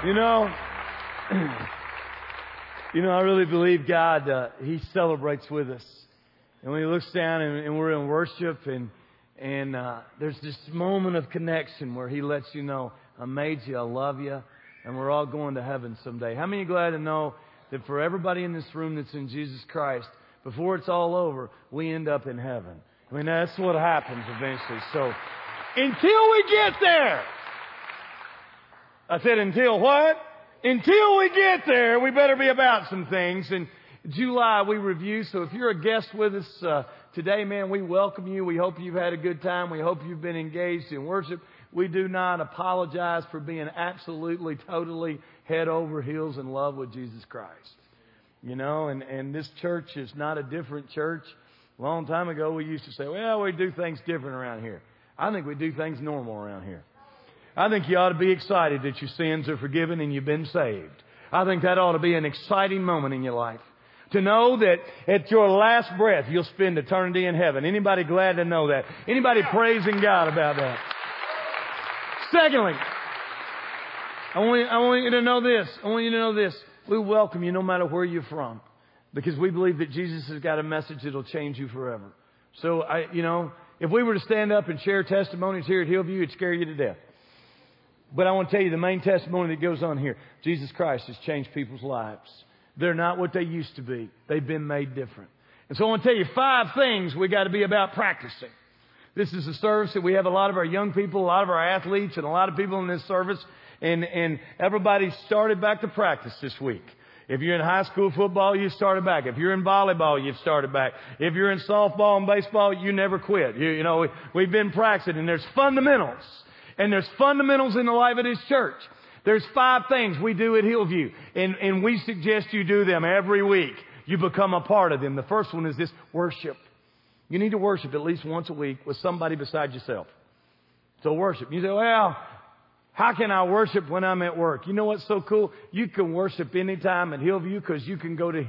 You know, I really believe God, He celebrates with us. And when He looks down and we're in worship and there's this moment of connection where He lets you know, I made you, I love you, and we're all going to heaven someday. How many are glad to know that for everybody in this room that's in Jesus Christ, before it's all over, we end up in heaven? I mean, that's what happens eventually. So, until we get there, I said until what? Until we get there, we better be about some things. In July, we review. So if you're a guest with us today, man, we welcome you. We hope you've had a good time. We hope you've been engaged in worship. We do not apologize for being absolutely, totally head over heels in love with Jesus Christ. You know, and this church is not a different church. A long time ago, we used to say, well, we do things different around here. I think we do things normal around here. I think you ought to be excited that your sins are forgiven and you've been saved. I think that ought to be an exciting moment in your life. To know that at your last breath, you'll spend eternity in heaven. Anybody glad to know that? Anybody praising God about that? Secondly, I want you to know this. I want you to know this. We welcome you no matter where you're from, because we believe that Jesus has got a message that'll change you forever. So, if we were to stand up and share testimonies here at Hillview, it'd scare you to death. But I want to tell you the main testimony that goes on here. Jesus Christ has changed people's lives. They're not what they used to be. They've been made different. And so I want to tell you 5 things we got to be about practicing. This is a service that we have a lot of our young people, a lot of our athletes, and a lot of people in this service. And everybody started back to practice this week. If you're in high school football, you started back. If you're in volleyball, you've started back. If you're in softball and baseball, you never quit. We've been practicing, and there's fundamentals. And there's fundamentals in the life of this church. There's 5 things we do at Hillview, and we suggest you do them every week. You become a part of them. The first one is this: worship. You need to worship at least once a week with somebody besides yourself. So worship. You say, well, how can I worship when I'm at work? You know what's so cool? You can worship anytime at Hillview, because you can go to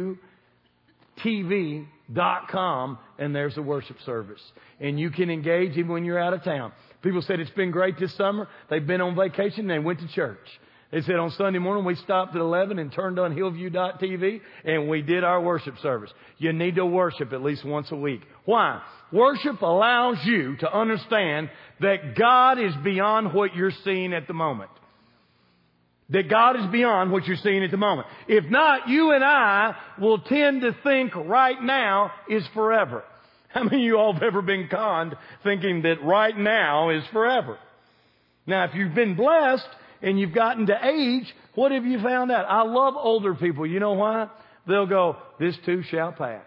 HillviewTV.com and there's a worship service. And you can engage even when you're out of town. People said it's been great this summer. They've been on vacation and they went to church. They said on Sunday morning we stopped at 11 and turned on Hillview.tv and we did our worship service. You need to worship at least once a week. Why? Worship allows you to understand that God is beyond what you're seeing at the moment. That God is beyond what you're seeing at the moment. If not, you and I will tend to think right now is forever. How many of you all have ever been conned thinking that right now is forever? Now, if you've been blessed and you've gotten to age, what have you found out? I love older people. You know why? They'll go, this too shall pass.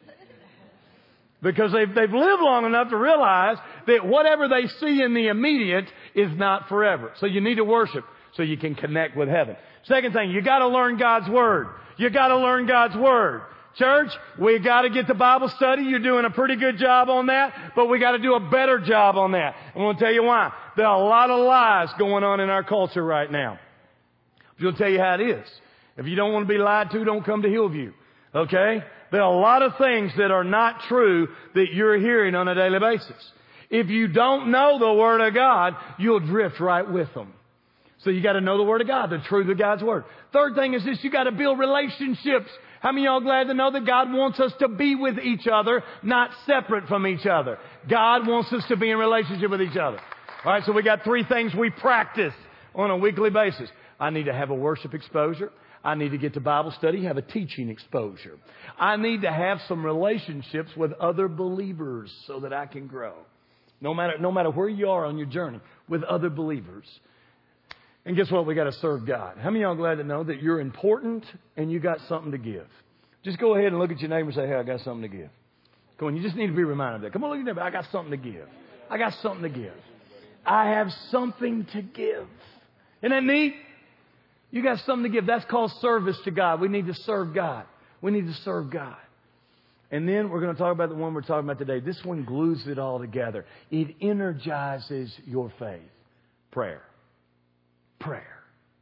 Because they've lived long enough to realize that whatever they see in the immediate is not forever. So you need to worship so you can connect with heaven. Second thing, you got to learn God's Word. You got to learn God's Word. Church, we got to get the Bible study. You're doing a pretty good job on that, but we got to do a better job on that. I'm going to tell you why. There are a lot of lies going on in our culture right now. I'm going to tell you how it is. If you don't want to be lied to, don't come to Hillview. Okay? There are a lot of things that are not true that you're hearing on a daily basis. If you don't know the Word of God, you'll drift right with them. So you got to know the Word of God, the truth of God's Word. Third thing is this: you got to build relationships. How many of y'all glad to know that God wants us to be with each other, not separate from each other? God wants us to be in relationship with each other. All right, so we got 3 things we practice on a weekly basis. I need to have a worship exposure. I need to get to Bible study, have a teaching exposure. I need to have some relationships with other believers so that I can grow. No matter where you are on your journey, with other believers. And guess what? We got to serve God. How many of y'all glad to know that you're important and you got something to give? Just go ahead and look at your neighbor and say, hey, I got something to give. Come on, you just need to be reminded of that. Come on, look at your neighbor. I got something to give. I got something to give. I have something to give. Isn't that neat? You got something to give. That's called service to God. We need to serve God. We need to serve God. And then we're going to talk about the one we're talking about today. This one glues it all together. It energizes your faith. Prayer. Prayer.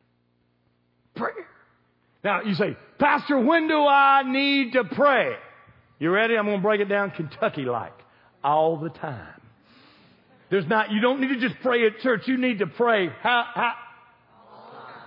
Prayer. Now, you say, Pastor, when do I need to pray? You ready? I'm going to break it down Kentucky-like. All the time. You don't need to just pray at church. You need to pray.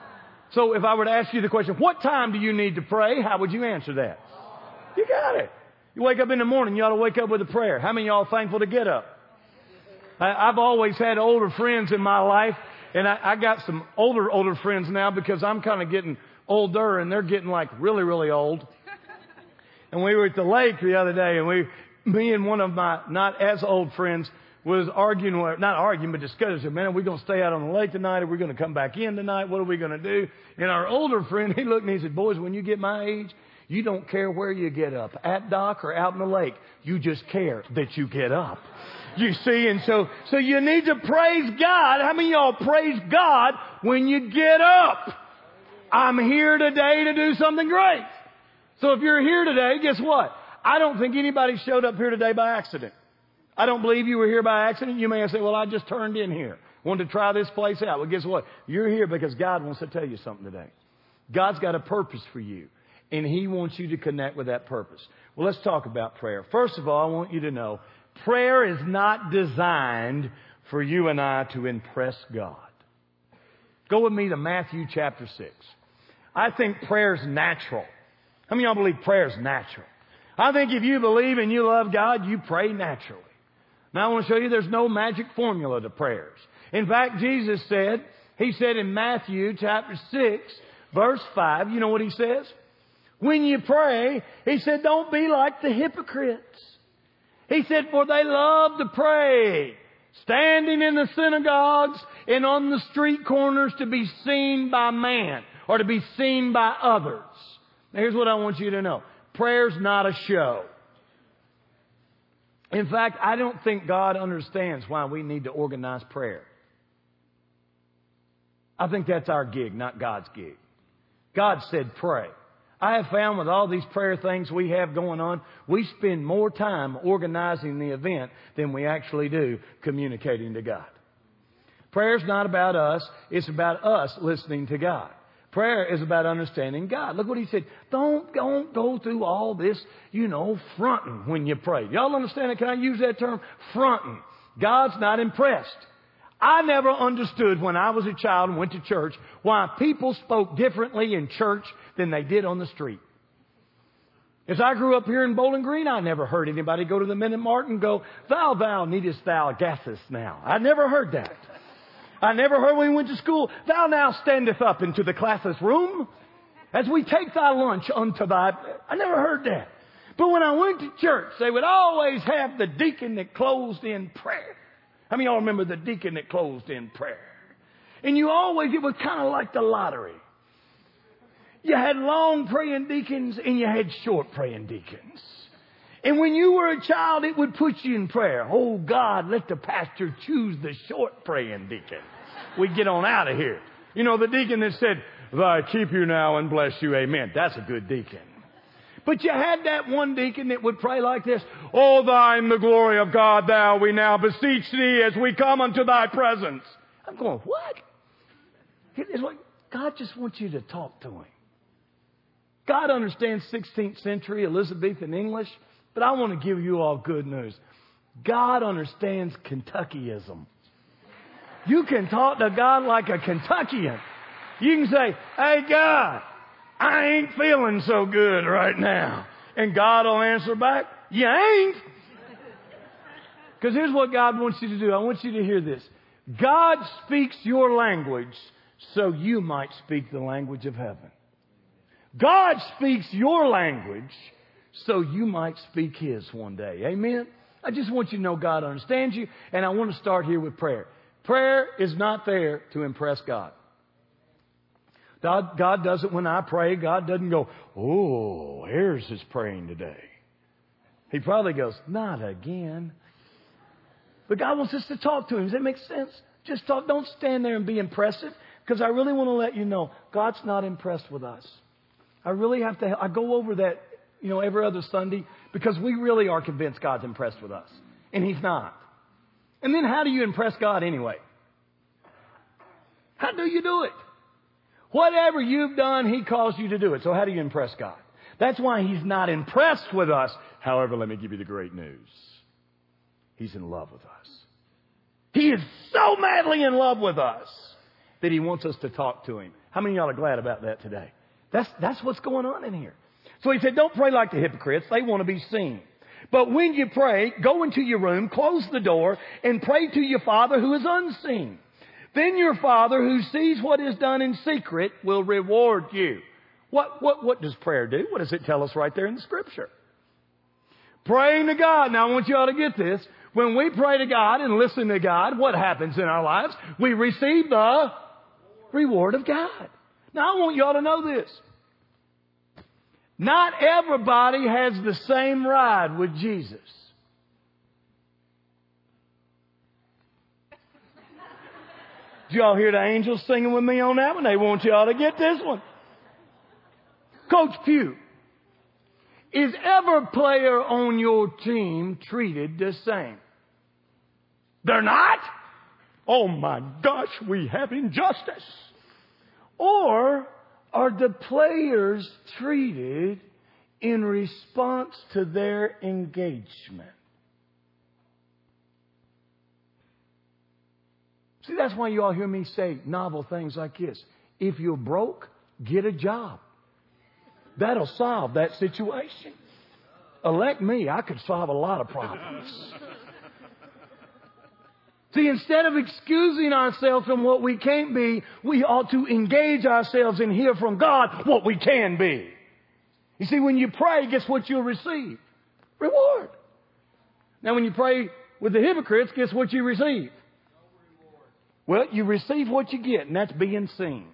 So if I were to ask you the question, what time do you need to pray? How would you answer that? You got it. You wake up in the morning, you ought to wake up with a prayer. How many of y'all are thankful to get up? I've always had older friends in my life, and I got some older friends now because I'm kind of getting older and they're getting like really, really old. And we were at the lake the other day, and me and one of my not as old friends was not arguing, but discussing, man, are we going to stay out on the lake tonight? Are we going to come back in tonight? What are we going to do? And our older friend, he looked and he said, boys, when you get my age, you don't care where you get up, at dock or out in the lake. You just care that you get up. You see, and so you need to praise God. How many of y'all praise God when you get up? I'm here today to do something great. So if you're here today, guess what? I don't think anybody showed up here today by accident. I don't believe you were here by accident. You may have said, well, I just turned in here. Wanted to try this place out. Well, guess what? You're here because God wants to tell you something today. God's got a purpose for you, and He wants you to connect with that purpose. Well, let's talk about prayer. First of all, I want you to know, prayer is not designed for you and I to impress God. Go with me to Matthew chapter 6. I think prayer is natural. How many of y'all believe prayer is natural? I think if you believe and you love God, you pray naturally. Now I want to show you there's no magic formula to prayers. In fact, Jesus said, He said in Matthew chapter 6, verse 5, you know what He says? When you pray, He said, don't be like the hypocrites. He said, for they love to pray, standing in the synagogues and on the street corners to be seen by man or to be seen by others. Now, here's what I want you to know. Prayer's not a show. In fact, I don't think God understands why we need to organize prayer. I think that's our gig, not God's gig. God said pray. I have found with all these prayer things we have going on, we spend more time organizing the event than we actually do communicating to God. Prayer's not about us. It's about us listening to God. Prayer is about understanding God. Look what He said. Don't go through all this, fronting when you pray. Y'all understand it? Can I use that term? Fronting. God's not impressed. I never understood when I was a child and went to church why people spoke differently in church than they did on the street. As I grew up here in Bowling Green, I never heard anybody go to the Minute Mart and go, thou needest thou gases now. I never heard that. I never heard when we went to school, thou now standeth up into the classes room as we take thy lunch unto thy... I never heard that. But when I went to church, they would always have the deacon that closed in prayer. How many of y'all remember the deacon that closed in prayer? And it was kind of like the lottery. You had long praying deacons and you had short praying deacons. And when you were a child, it would put you in prayer. Oh, God, let the pastor choose the short praying deacon. We'd get on out of here. The deacon that said, thy keep you now and bless you, amen. That's a good deacon. But you had that one deacon that would pray like this. O thine the glory of God, thou we now beseech thee as we come unto thy presence. I'm going, what? It's like God just wants you to talk to Him. God understands 16th century Elizabethan English, but I want to give you all good news. God understands Kentuckyism. You can talk to God like a Kentuckian. You can say, hey, God, I ain't feeling so good right now. And God will answer back, you ain't. Because here's what God wants you to do. I want you to hear this. God speaks your language so you might speak the language of heaven. God speaks your language so you might speak His one day. Amen? I just want you to know God understands you. And I want to start here with prayer. Prayer is not there to impress God. God doesn't, when I pray, God doesn't go, oh, Ayers is praying today. He probably goes, not again. But God wants us to talk to Him. Does that make sense? Just talk. Don't stand there and be impressive. Because I really want to let you know, God's not impressed with us. I really have to, I go over that, every other Sunday. Because we really are convinced God's impressed with us. And He's not. And then how do you impress God anyway? How do you do it? Whatever you've done, He calls you to do it. So how do you impress God? That's why He's not impressed with us. However, let me give you the great news. He's in love with us. He is so madly in love with us that He wants us to talk to Him. How many of y'all are glad about that today? That's what's going on in here. So he said, don't pray like the hypocrites. They want to be seen. But when you pray, go into your room, close the door, and pray to your Father who is unseen. Then your Father who sees what is done in secret will reward you. What does prayer do? What does it tell us right there in the Scripture? Praying to God. Now I want you all to get this. When we pray to God and listen to God, what happens in our lives? We receive the reward of God. Now I want you all to know this. Not everybody has the same ride with Jesus. Did y'all hear the angels singing with me on that one? They want y'all to get this one. Coach Pugh, is every player on your team treated the same? They're not? Oh my gosh, we have injustice. Or are the players treated in response to their engagement? See, that's why you all hear me say novel things like this. If you're broke, get a job. That'll solve that situation. Elect me, I could solve a lot of problems. See, instead of excusing ourselves from what we can't be, we ought to engage ourselves and hear from God what we can be. You see, when you pray, guess what you'll receive? Reward. Now, when you pray with the hypocrites, guess what you receive? Well, you receive what you get, and that's being seen.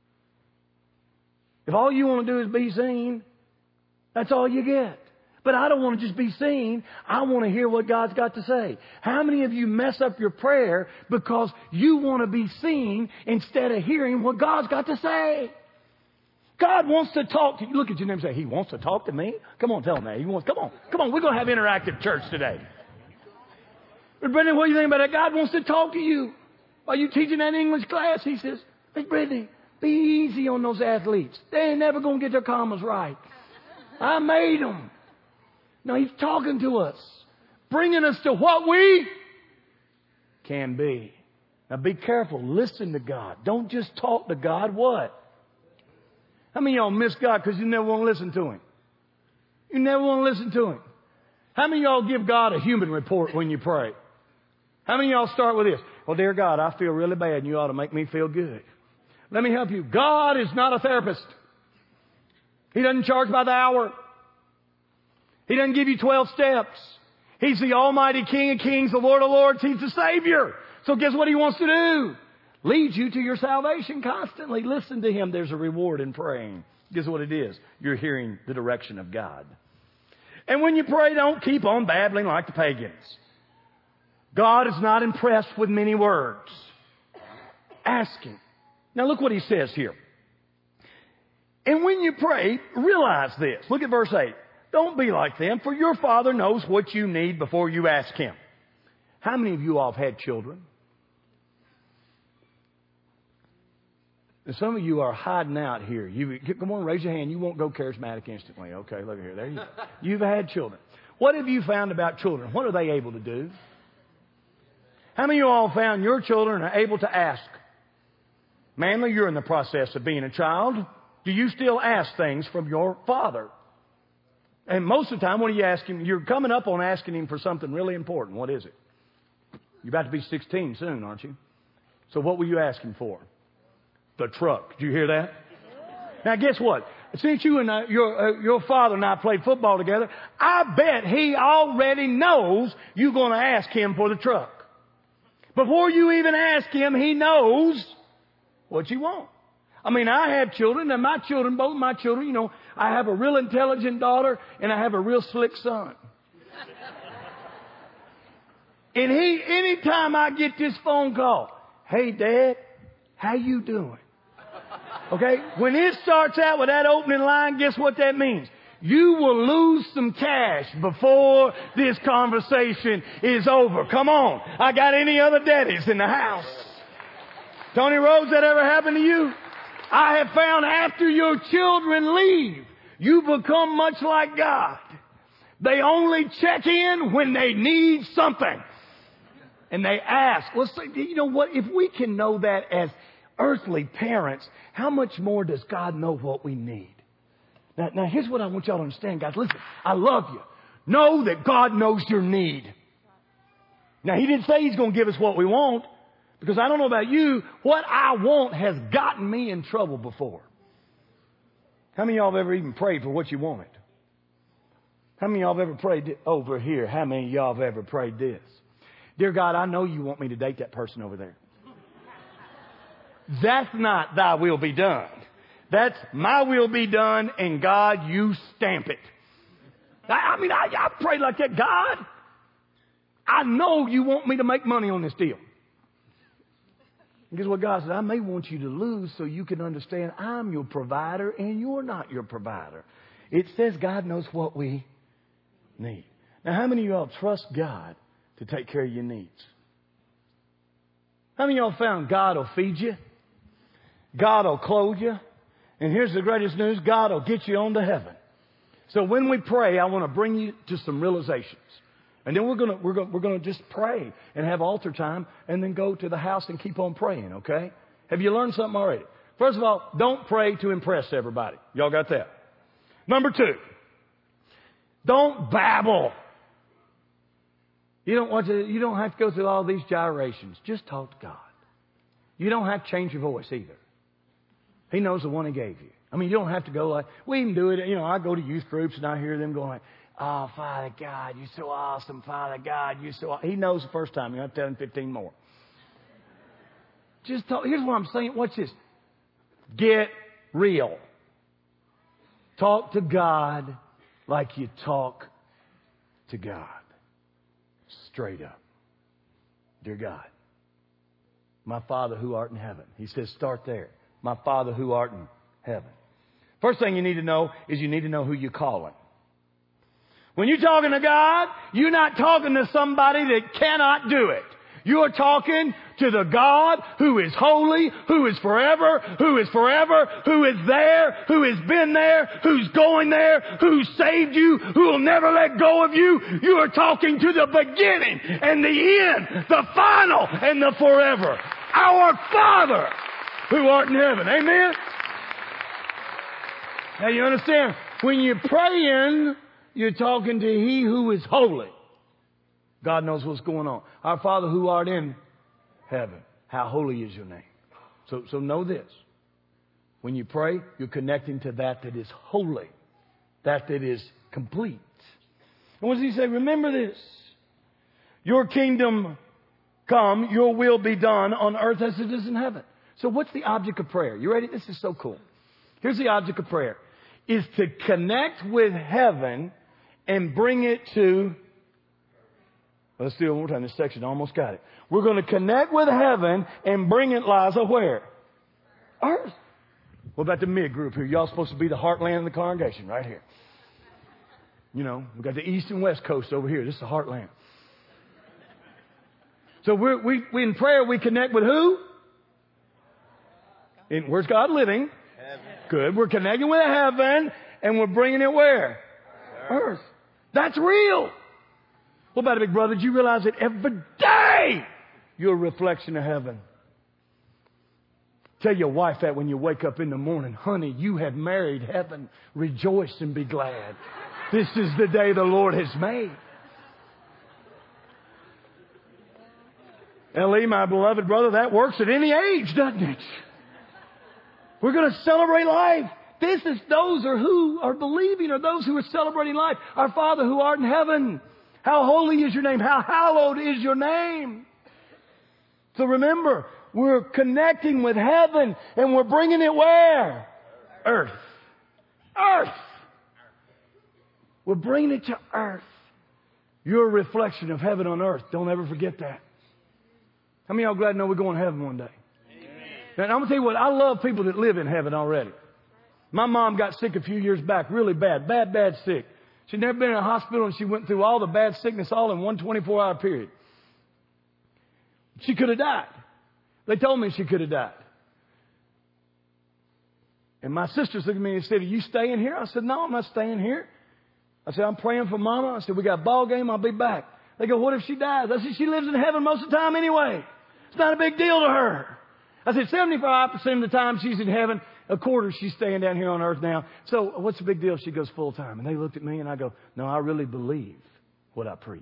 If all you want to do is be seen, that's all you get. But I don't want to just be seen. I want to hear what God's got to say. How many of you mess up your prayer because you want to be seen instead of hearing what God's got to say? God wants to talk to you. Look at your neighbor and say, He wants to talk to me? Come on, tell him that. Come on. We're going to have interactive church today. But Brittany, what do you think about that? God wants to talk to you. While you teaching that English class, He says, Miss Brittany, be easy on those athletes. They ain't never going to get their commas right. I made them. No, He's talking to us, bringing us to what we can be. Now be careful. Listen to God. Don't just talk to God. What? How many of y'all miss God because you never want to listen to Him? You never want to listen to Him. How many of y'all give God a human report when you pray? How many of y'all start with this? Well, dear God, I feel really bad and you ought to make me feel good. Let me help you. God is not a therapist. He doesn't charge by the hour. He doesn't give you 12 steps. He's the Almighty King of Kings, the Lord of Lords. He's the Savior. So guess what He wants to do? Lead you to your salvation constantly. Listen to Him. There's a reward in praying. Guess what it is? You're hearing the direction of God. And when you pray, don't keep on babbling like the pagans. God is not impressed with many words. Ask Him. Now look what He says here. And when you pray, realize this. Look at verse 8. Don't be like them, for your Father knows what you need before you ask Him. How many of you all have had children? And some of you are hiding out here. Come on, raise your hand. You won't go charismatic instantly. Okay, look here. There you go. You've had children. What have you found about children? What are they able to do? How many of you all found your children are able to ask? Manly, you're in the process of being a child. Do you still ask things from your father? And most of the time, when you ask him, you're coming up on asking him for something really important. What is it? You're about to be 16 soon, aren't you? So what will you ask him for? The truck. Did you hear that? Now, guess what? Since you and your father and I played football together, I bet he already knows you're going to ask him for the truck. Before you even ask him, he knows what you want. I mean, I have children, and both my children, you know, I have a real intelligent daughter, and I have a real slick son. And anytime I get this phone call, hey, Dad, how you doing? Okay? When it starts out with that opening line, guess what that means? You will lose some cash before this conversation is over. Come on. I got any other daddies in the house? Tony Rhodes, that ever happened to you? I have found after your children leave, you become much like God. They only check in when they need something. And they ask. Well, you know what? If we can know that as earthly parents, how much more does God know what we need? Now here's what I want y'all to understand, guys. Listen, I love you. Know that God knows your need. Now, He didn't say He's going to give us what we want, because I don't know about you, what I want has gotten me in trouble before. How many of y'all have ever even prayed for what you wanted? How many of y'all have ever prayed over here? How many of y'all have ever prayed this? Dear God, I know you want me to date that person over there. That's not thy will be done. That's my will be done, and God, you stamp it. I prayed like that. God, I know you want me to make money on this deal. And guess what God said? I may want you to lose so you can understand I'm your provider and you're not your provider. It says God knows what we need. Now, how many of y'all trust God to take care of your needs? How many of y'all found God will feed you? God will clothe you? And here's the greatest news. God will get you on to heaven. So when we pray, I want to bring you to some realizations. And then we're going to just pray and have altar time and then go to the house and keep on praying, okay? Have you learned something already? First of all, don't pray to impress everybody. Y'all got that? Number 2, don't babble. You don't have to go through all these gyrations. Just talk to God. You don't have to change your voice either. He knows the one He gave you. I mean, you don't have to go like, we even do it. You know, I go to youth groups and I hear them going like, oh, Father God, you're so awesome. Father God, you're so awesome. He knows the first time. You have to tell him 15 more. Just talk. Here's what I'm saying. Watch this. Get real. Talk to God like you talk to God. Straight up. Dear God, my Father who art in heaven. He says, start there. My Father who art in heaven. First thing you need to know is you need to know who you're calling. When you're talking to God, you're not talking to somebody that cannot do it. You're talking to the God who is holy, who is forever, who is there, who has been there, who's going there, who saved you, who will never let go of you. You are talking to the beginning and the end, the final and the forever. Our Father who art in heaven. Amen? Now you understand, when you're praying, you're talking to He who is holy. God knows what's going on. Our Father who art in heaven. How holy is your name? So know this. When you pray, you're connecting to that is holy. That is complete. And what does He say? Remember this. Your kingdom come, your will be done on earth as it is in heaven. So what's the object of prayer? You ready? This is so cool. Here's the object of prayer. Is to connect with heaven and bring it to... Let's do it one more time. This section, I almost got it. We're going to connect with heaven and bring it, Liza, where? Earth. What about the mid group here? Y'all supposed to be the heartland of the congregation right here. You know, we've got the east and west coast over here. This is the heartland. So we in prayer, we connect with who? Where's God living? Heaven. Good. We're connecting with heaven and we're bringing it where? Earth. That's real. What about it, big brother? Did you realize that every day you're a reflection of heaven? Tell your wife that when you wake up in the morning. Honey, you have married heaven. Rejoice and be glad. This is the day the Lord has made. Ellie, my beloved brother, that works at any age, doesn't it? We're going to celebrate life. Those are who are believing, or those who are celebrating life. Our Father who art in heaven. How holy is your name? How hallowed is your name? So remember, we're connecting with heaven and we're bringing it where? Earth. Earth. We're bringing it to earth. You're a reflection of heaven on earth. Don't ever forget that. How many of y'all glad to know we're going to heaven one day? Now, I'm going to tell you what, I love people that live in heaven already. My mom got sick a few years back, really bad sick. She'd never been in a hospital, and she went through all the bad sickness all in one 24-hour period. She could have died. They told me she could have died. And my sisters looked at me and said, are you staying here? I said, no, I'm not staying here. I said, I'm praying for Mama. I said, we got a ball game. I'll be back. They go, what if she dies? I said, she lives in heaven most of the time anyway. It's not a big deal to her. I said, 75% of the time she's in heaven, a quarter she's staying down here on earth now. So what's the big deal if she goes full time? And they looked at me and I go, no, I really believe what I preach.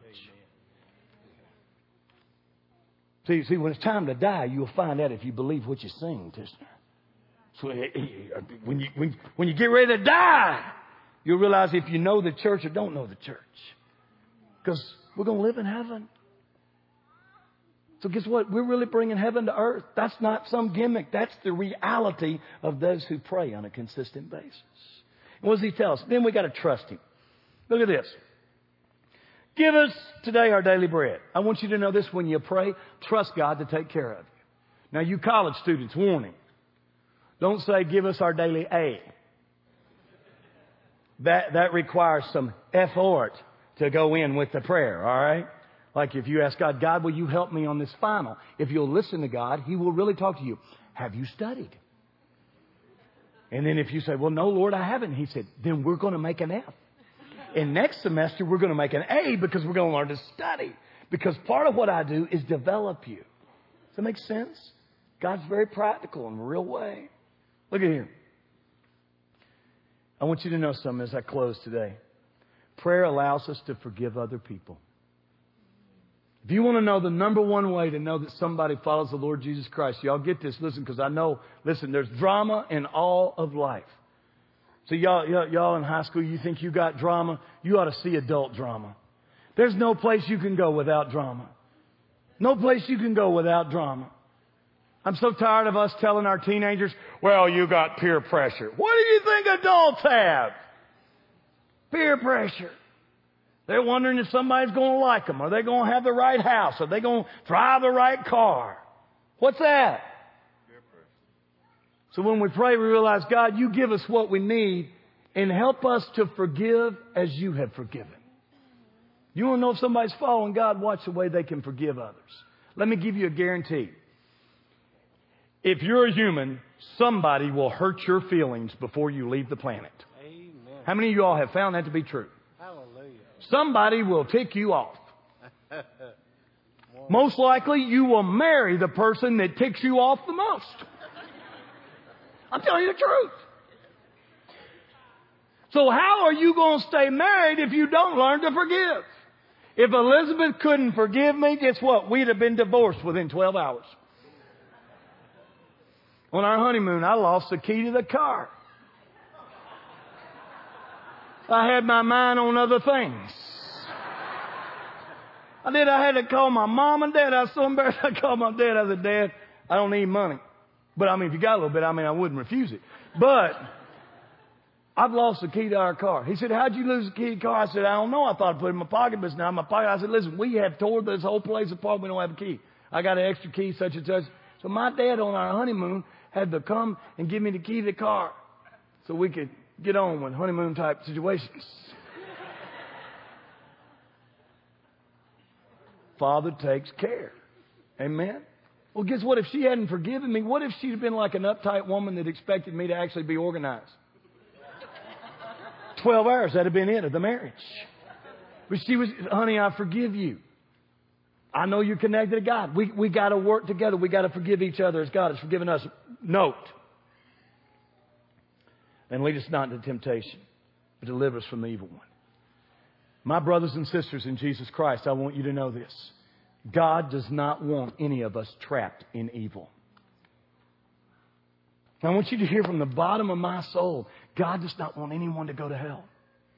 See, when it's time to die, you'll find out if you believe what you sing, Tishner. So when you get ready to die, you'll realize if you know the church or don't know the church. Because we're going to live in heaven. So guess what? We're really bringing heaven to earth. That's not some gimmick. That's the reality of those who pray on a consistent basis. And what does he tell us? Then we got to trust him. Look at this. Give us today our daily bread. I want you to know this when you pray. Trust God to take care of you. Now, you college students, warning. Don't say, give us our daily A. That requires some effort to go in with the prayer, all right? Like if you ask God, God, will you help me on this final? If you'll listen to God, He will really talk to you. Have you studied? And then if you say, well, no, Lord, I haven't. He said, then we're going to make an F. And next semester, we're going to make an A because we're going to learn to study. Because part of what I do is develop you. Does that make sense? God's very practical in a real way. Look at here. I want you to know something as I close today. Prayer allows us to forgive other people. If you want to know the number one way to know that somebody follows the Lord Jesus Christ, y'all get this. Listen, because I know, listen, there's drama in all of life. So y'all in high school, you think you got drama? You ought to see adult drama. There's no place you can go without drama. No place you can go without drama. I'm so tired of us telling our teenagers, well, you got peer pressure. What do you think adults have? Peer pressure. They're wondering if somebody's going to like them. Are they going to have the right house? Are they going to drive the right car? What's that? So when we pray, we realize, God, you give us what we need and help us to forgive as you have forgiven. You want to know if somebody's following God? Watch the way they can forgive others. Let me give you a guarantee. If you're a human, somebody will hurt your feelings before you leave the planet. Amen. How many of you all have found that to be true? Hallelujah. Somebody will tick you off. Most likely, you will marry the person that ticks you off the most. I'm telling you the truth. So how are you going to stay married if you don't learn to forgive? If Elizabeth couldn't forgive me, guess what? We'd have been divorced within 12 hours. On our honeymoon, I lost the key to the car. I had my mind on other things. I did. I had to call my mom and dad. I was so embarrassed. I called my dad. I said, Dad, I don't need money. But I mean, if you got a little bit, I wouldn't refuse it. But I've lost the key to our car. He said, how'd you lose the key to the car? I said, I don't know. I thought I put it in my pocket, but it's not in my pocket. I said, listen, we have tore this whole place apart. We don't have a key. I got an extra key, such and such. So my dad on our honeymoon had to come and give me the key to the car so we could get on with honeymoon type situations. Father takes care. Amen. Well, guess what? If she hadn't forgiven me, what if she'd been like an uptight woman that expected me to actually be organized? 12 hours, that'd have been it of the marriage. But she was, honey, I forgive you. I know you're connected to God. We got to work together. We got to forgive each other as God has forgiven us. Note. And lead us not into temptation, but deliver us from the evil one. My brothers and sisters in Jesus Christ, I want you to know this. God does not want any of us trapped in evil. I want you to hear from the bottom of my soul, God does not want anyone to go to hell.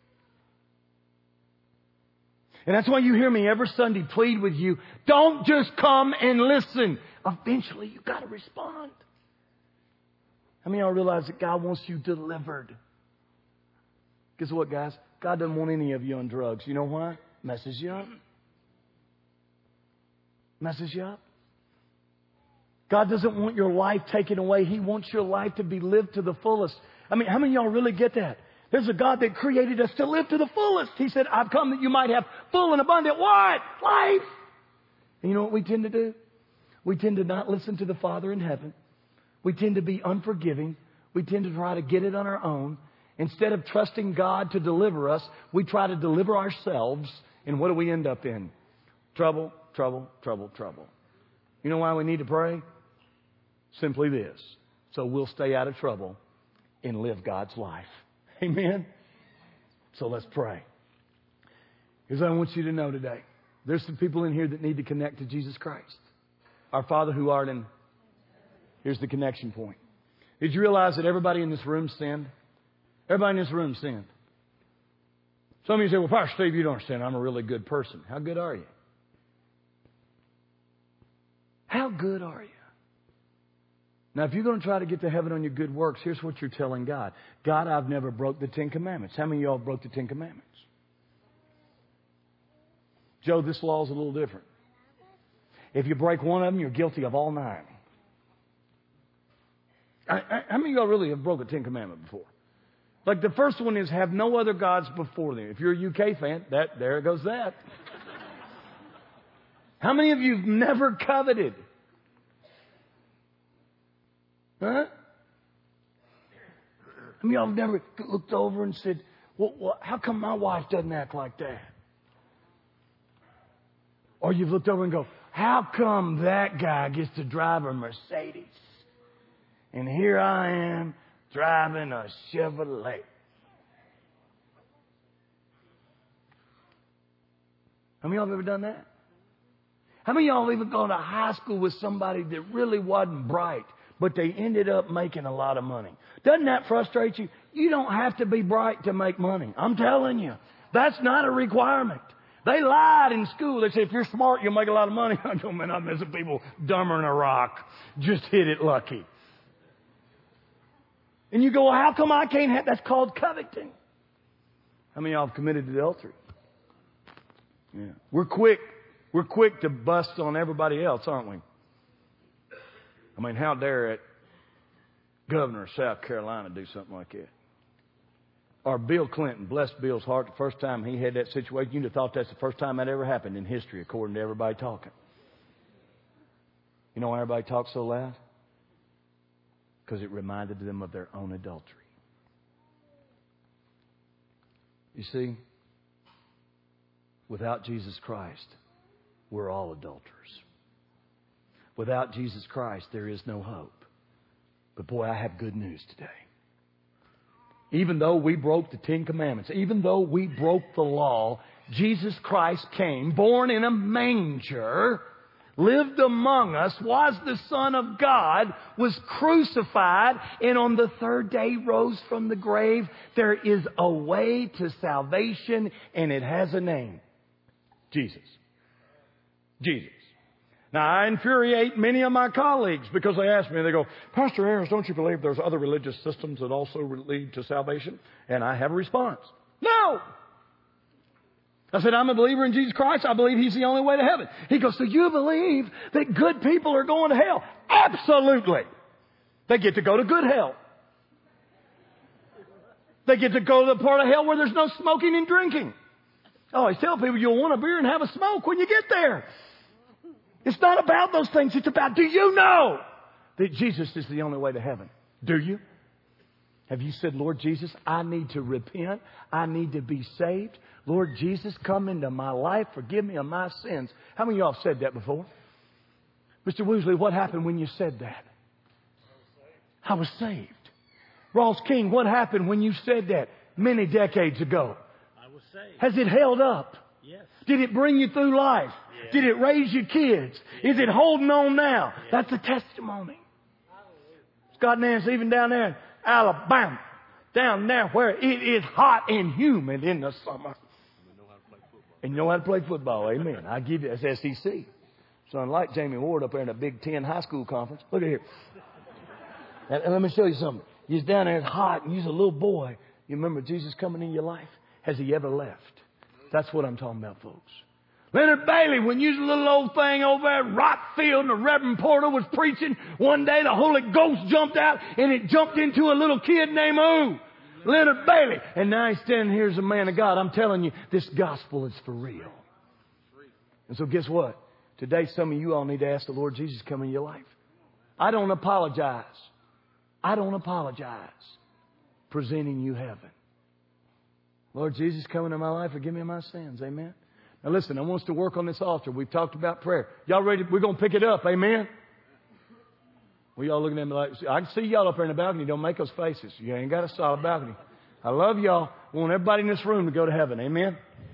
And that's why you hear me every Sunday plead with you, don't just come and listen. Eventually, you've got to respond. How many of y'all realize that God wants you delivered? Guess what, guys? God doesn't want any of you on drugs. You know why? Messes you up. Messes you up. God doesn't want your life taken away. He wants your life to be lived to the fullest. I mean, how many of y'all really get that? There's a God that created us to live to the fullest. He said, I've come that you might have full and abundant what? Life. And you know what we tend to do? We tend to not listen to the Father in heaven. We tend to be unforgiving. We tend to try to get it on our own. Instead of trusting God to deliver us, we try to deliver ourselves. And what do we end up in? Trouble, trouble, trouble, trouble. You know why we need to pray? Simply this. So we'll stay out of trouble and live God's life. Amen? So let's pray. Here's what I want you to know today. There's some people in here that need to connect to Jesus Christ. Our Father who art in... Here's the connection point. Did you realize that everybody in this room sinned? Everybody in this room sinned. Some of you say, well, Pastor Steve, you don't understand. I'm a really good person. How good are you? How good are you? Now, if you're going to try to get to heaven on your good works, here's what you're telling God. God, I've never broke the Ten Commandments. How many of y'all broke the Ten Commandments? Joe, this law is a little different. If you break one of them, you're guilty of all 9. How many of y'all really have broke a Ten Commandment before? Like the first one is have no other gods before them. If you're a UK fan, there goes that. How many of you have never coveted? Huh? How many of y'all have never looked over and said, well, how come my wife doesn't act like that? Or you've looked over and go, how come that guy gets to drive a Mercedes? And here I am driving a Chevrolet. How many of y'all have ever done that? How many of y'all have even gone to high school with somebody that really wasn't bright, but they ended up making a lot of money? Doesn't that frustrate you? You don't have to be bright to make money. I'm telling you, that's not a requirement. They lied in school. They said, if you're smart, you'll make a lot of money. I go, man, I'm messing people dumber than a rock. Just hit it lucky. And you go, well, how come I can't have... That's called coveting. How many of y'all have committed adultery? Yeah. We're quick to bust on everybody else, aren't we? I mean, how dare it governor of South Carolina do something like that? Or Bill Clinton, bless Bill's heart, the first time he had that situation, you'd have thought that's the first time that ever happened in history, according to everybody talking. You know why everybody talks so loud? Because it reminded them of their own adultery. You see, without Jesus Christ, we're all adulterers. Without Jesus Christ, there is no hope. But boy, I have good news today. Even though we broke the Ten Commandments, even though we broke the law, Jesus Christ came, born in a manger, lived among us, was the Son of God, was crucified, and on the third day rose from the grave. There is a way to salvation, and it has a name. Jesus. Jesus. Now, I infuriate many of my colleagues because they ask me, they go, Pastor Harris, don't you believe there's other religious systems that also lead to salvation? And I have a response. No! I said, I'm a believer in Jesus Christ. I believe He's the only way to heaven. He goes, so you believe that good people are going to hell? Absolutely. They get to go to good hell. They get to go to the part of hell where there's no smoking and drinking. I always tell people you'll want a beer and have a smoke when you get there. It's not about those things. It's about, do you know that Jesus is the only way to heaven? Do you? Have you said, Lord Jesus, I need to repent. I need to be saved. Lord Jesus, come into my life. Forgive me of my sins. How many of y'all have said that before? Mr. Woosley, what happened when you said that? I was saved. Ross King, what happened when you said that many decades ago? I was saved. Has it held up? Yes. Did it bring you through life? Yes. Did it raise your kids? Yes. Is it holding on now? Yes. That's a testimony. Scott Nance, even down there in Alabama, down there where it is hot and humid in the summer. And you know how to play football. Amen. I give you, that's SEC. So unlike Jamie Ward up there in a Big Ten high school conference. Look at here. And let me show you something. You're down there, it's hot, and you're a little boy. You remember Jesus coming in your life? Has He ever left? That's what I'm talking about, folks. Leonard Bailey, when you was a little old thing over there at Rockfield and the Reverend Porter was preaching, one day the Holy Ghost jumped out and it jumped into a little kid named who? Leonard Bailey. And now he's standing here as a man of God. I'm telling you, this gospel is for real. And so guess what? Today some of you all need to ask the Lord Jesus to come in your life. I don't apologize. I don't apologize presenting you heaven. Lord Jesus, come into my life. Forgive me my sins. Amen. Now listen, I want us to work on this altar. We've talked about prayer. Y'all ready? We're going to pick it up. Amen. We all looking at me like, I can see y'all up there in the balcony. Don't make those faces. You ain't got a solid balcony. I love y'all. I want everybody in this room to go to heaven. Amen?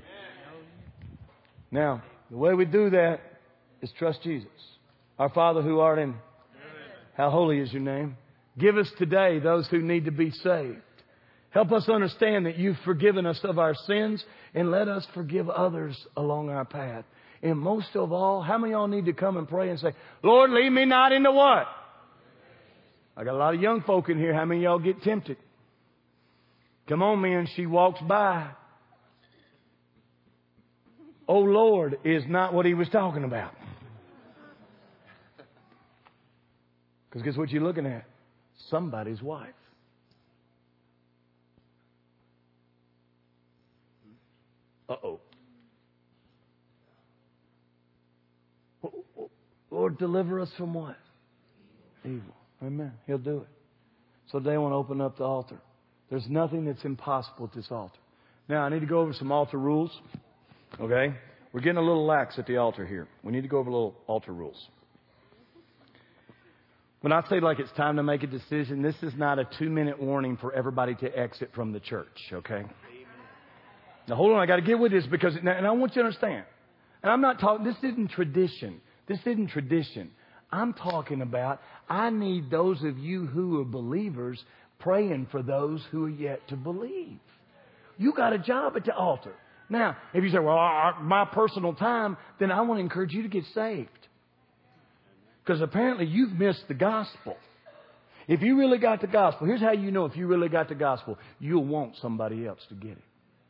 Now, the way we do that is trust Jesus. Our Father who art in, how holy is your name? Give us today those who need to be saved. Help us understand that you've forgiven us of our sins, and let us forgive others along our path. And most of all, how many of y'all need to come and pray and say, Lord, lead me not into what? I got a lot of young folk in here. How many of y'all get tempted? Come on, man. She walks by. Oh, Lord is not what he was talking about. Because guess what you're looking at? Somebody's wife. Uh-oh. Lord, deliver us from what? Evil. Amen. He'll do it. So today I want to open up the altar. There's nothing that's impossible at this altar. Now, I need to go over some altar rules. Okay? We're getting a little lax at the altar here. We need to go over a little altar rules. When I say like it's time to make a decision, this is not a 2-minute warning for everybody to exit from the church. Okay? Now, hold on. I got to get with this because, and I want you to understand. And I'm not talking, this isn't tradition. This isn't tradition. I'm talking about, I need those of you who are believers praying for those who are yet to believe. You got a job at the altar. Now, if you say, well, my personal time, then I want to encourage you to get saved. Because apparently you've missed the gospel. If you really got the gospel, here's how you know if you really got the gospel. You'll want somebody else to get it.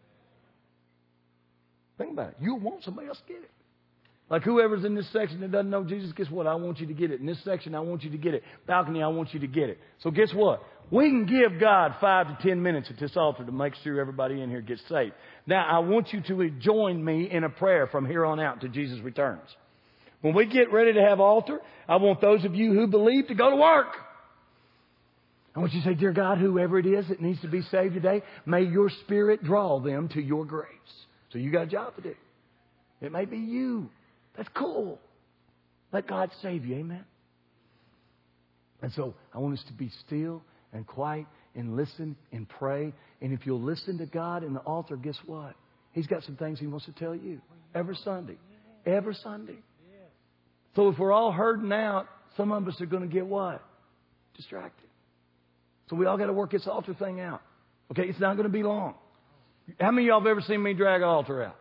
Think about it. You'll want somebody else to get it. Like whoever's in this section that doesn't know Jesus, guess what? I want you to get it. In this section, I want you to get it. Balcony, I want you to get it. So guess what? We can give God 5 to 10 minutes at this altar to make sure everybody in here gets saved. Now, I want you to join me in a prayer from here on out until Jesus returns. When we get ready to have altar, I want those of you who believe to go to work. I want you to say, dear God, whoever it is that needs to be saved today, may your Spirit draw them to your grace. So you got a job to do. It may be you. That's cool. Let God save you. Amen. And so I want us to be still and quiet and listen and pray. And if you'll listen to God in the altar, guess what? He's got some things He wants to tell you every Sunday. Every Sunday. So if we're all herding out, some of us are going to get what? Distracted. So we all got to work this altar thing out. Okay, it's not going to be long. How many of y'all have ever seen me drag an altar out?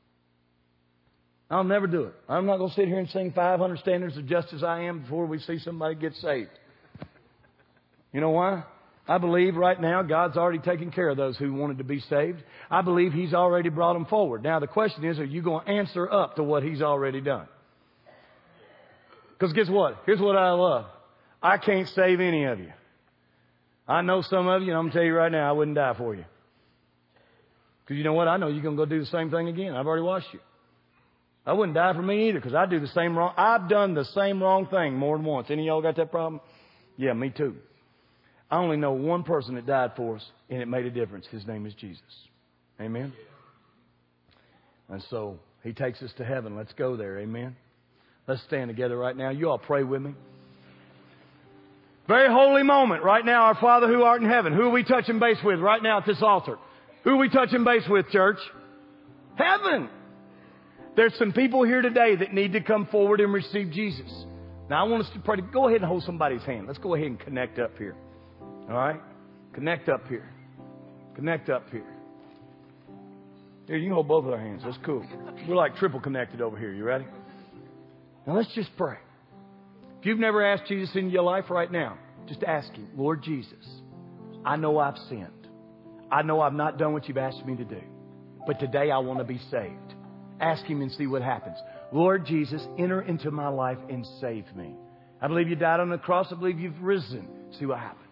I'll never do it. I'm not going to sit here and sing 500 standards of just as I am before we see somebody get saved. You know why? I believe right now God's already taken care of those who wanted to be saved. I believe He's already brought them forward. Now the question is, are you going to answer up to what He's already done? Because guess what? Here's what I love. I can't save any of you. I know some of you, and I'm going to tell you right now, I wouldn't die for you. Because you know what? I know you're going to go do the same thing again. I've already watched you. I wouldn't die for me either because I do the same wrong. I've done the same wrong thing more than once. Any of y'all got that problem? Yeah, me too. I only know one person that died for us, and it made a difference. His name is Jesus. Amen? And so He takes us to heaven. Let's go there. Amen? Let's stand together right now. You all pray with me. Very holy moment right now. Our Father who art in heaven. Who are we touching base with right now at this altar? Who are we touching base with, church? Heaven. There's some people here today that need to come forward and receive Jesus. Now, I want us to pray. Go ahead and hold somebody's hand. Let's go ahead and connect up here. All right? Connect up here. Connect up here. Here, you can hold both of our hands. That's cool. We're like triple connected over here. You ready? Now, let's just pray. If you've never asked Jesus into your life right now, just ask Him, Lord Jesus, I know I've sinned. I know I've not done what you've asked me to do. But today I want to be saved. Ask Him and see what happens. Lord Jesus, enter into my life and save me. I believe you died on the cross. I believe you've risen. See what happens.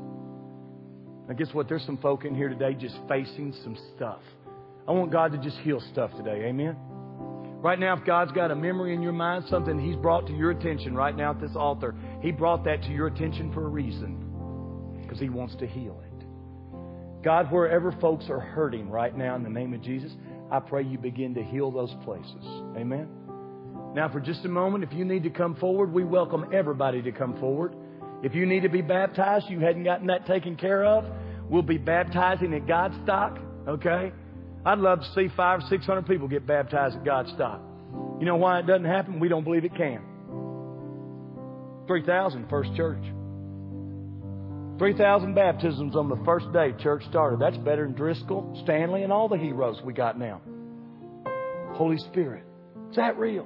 Now guess what? There's some folk in here today just facing some stuff. I want God to just heal stuff today. Amen? Right now, if God's got a memory in your mind, something He's brought to your attention right now at this altar, He brought that to your attention for a reason. Because He wants to heal it. God, wherever folks are hurting right now in the name of Jesus, I pray you begin to heal those places. Amen? Now, for just a moment, if you need to come forward, we welcome everybody to come forward. If you need to be baptized, you hadn't gotten that taken care of, we'll be baptizing at Godstock, okay? I'd love to see 500 or 600 people get baptized at Godstock. You know why it doesn't happen? We don't believe it can. 3,000, first church. 3,000 baptisms on the first day church started. That's better than Driscoll, Stanley, and all the heroes we got now. Holy Spirit. Is that real?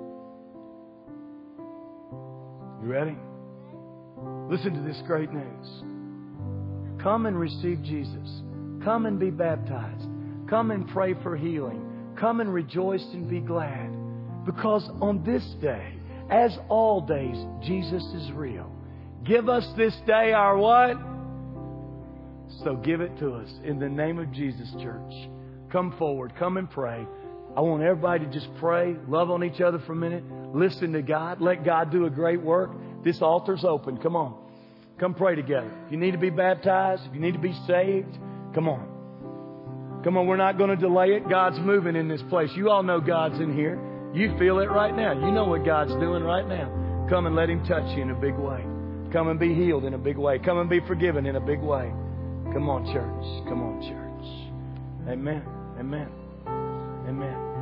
You ready? Listen to this great news. Come and receive Jesus. Come and be baptized. Come and pray for healing. Come and rejoice and be glad. Because on this day, as all days, Jesus is real. Give us this day our what? So give it to us. In the name of Jesus, church. Come forward. Come and pray. I want everybody to just pray. Love on each other for a minute. Listen to God. Let God do a great work. This altar's open. Come on. Come pray together. If you need to be baptized, if you need to be saved, come on. Come on, we're not going to delay it. God's moving in this place. You all know God's in here. You feel it right now. You know what God's doing right now. Come and let Him touch you in a big way. Come and be healed in a big way. Come and be forgiven in a big way. Come on, church. Come on, church. Amen. Amen. Amen.